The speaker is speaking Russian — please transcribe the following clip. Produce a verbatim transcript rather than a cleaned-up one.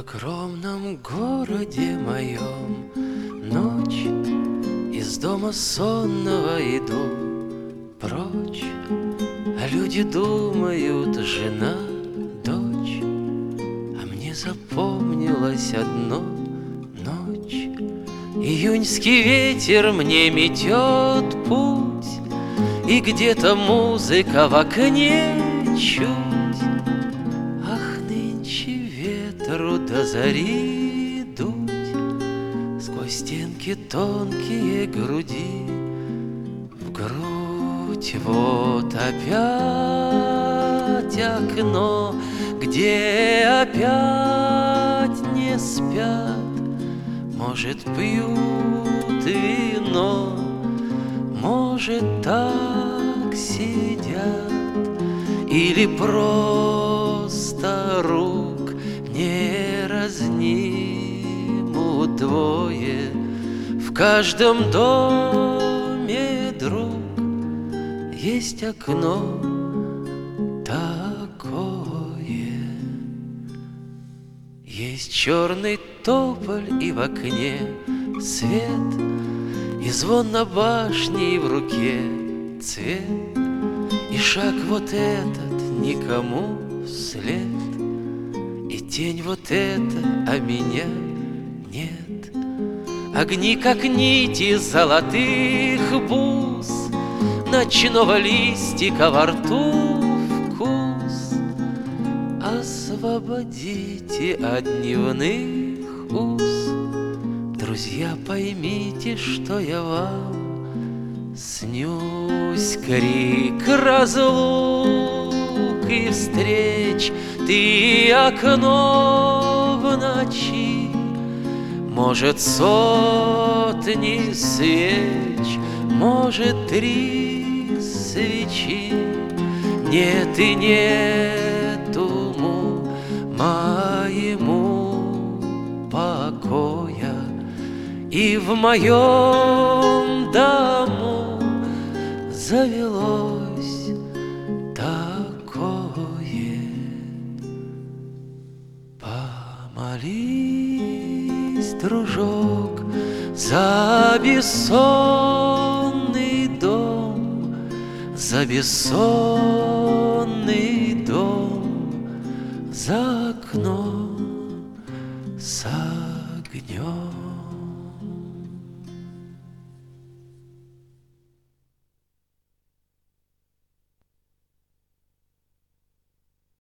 огромном городе моем ночь, из дома сонного иду прочь, а люди думают: жена, дочь. А мне запомнилось одно: ночь. Июньский ветер мне метет путь, и где-то музыка в окне чуть. Ах, нынче ветру до зари дуть сквозь стенки тонкие груди в грудь. Вот опять окно, где опять не спят. Может, пьют вино, может, так сидят, или просто рук не разнимут двое. В каждом доме, друг, есть окно такое. Есть черный тополь, и в окне свет, и звон на башне, и в руке цвет. И шаг вот этот никому вслед, и тень вот эта, а меня нет. Огни, как нити золотых бус, ночного листика во рту вкус. Освободите от дневных уз, друзья, поймите, что я вам снюсь. Крик разлук и встреч, ты окно в ночи. Может, сотни свеч, может, три свечи. Нет и нету моему покоя, и в моем дому завелось такое. Помолись, дружок, за бессонный дом, за бессонный дом, за окном.